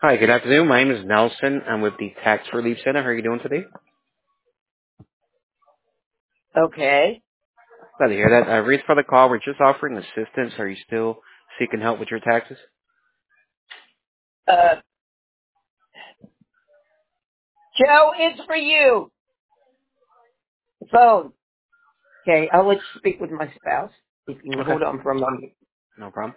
Hi, good afternoon. My name is Nelson. I'm with the Tax Relief Center. How are you doing today? Okay. Glad to hear that. Reason for the call, we're just offering assistance. Are you still seeking help with your taxes? Uh, Joe, it's for you. Phone. Okay, I'll let you speak with my spouse. If you can Okay, hold on for a moment. no problem.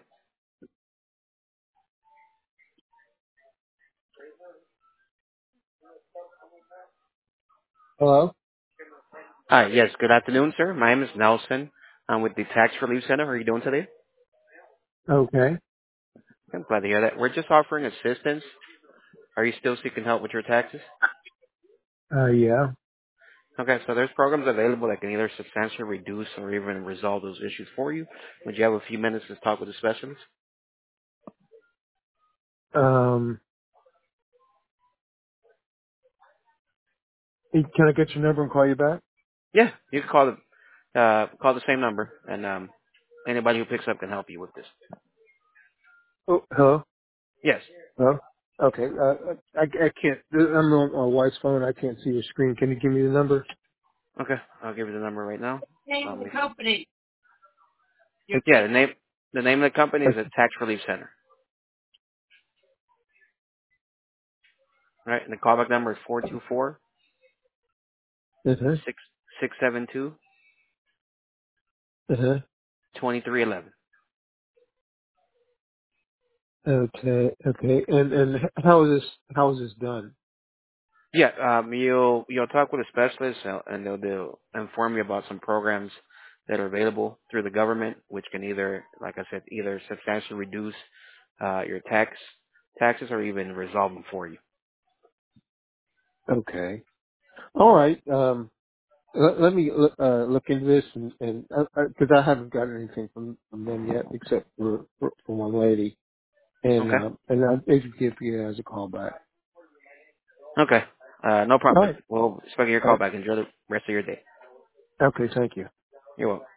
Hello? Hi, yes, good afternoon, sir. My name is Nelson. I'm with the Tax Relief Center. How are you doing today? Okay. I'm glad to hear that. We're just offering assistance. Are you still seeking help with your taxes? Yeah. Okay, so there's programs available that can either substantially reduce or even resolve those issues for you. Would you have a few minutes to talk with a specialist? Um, can I get your number and call you back? Yeah, you can call the same number, and anybody who picks up can help you with this. Oh, hello? Yes. Hello? Okay, I can't, I'm on my wife's phone. I can't see your screen. Can you give me the number? Okay, I'll give you the number right now. Name of the Let me. company. Yeah, the name of the company is a Tax Relief Center. Right, and the callback number is 424 Uh-huh. 672 Uh-huh. 2311. Okay, okay. And how is this done? Yeah, you'll talk with a specialist, and they'll inform you about some programs that are available through the government, which can either, like I said, either substantially reduce your taxes or even resolve them for you. Okay. All right. Let me look into this and because I haven't gotten anything from them yet except for one lady, Okay. and I'll maybe give you guys a call back. Okay. No All problem. right. We'll expect your All call right. back. Enjoy the rest of your day. Okay. Thank you. You're welcome.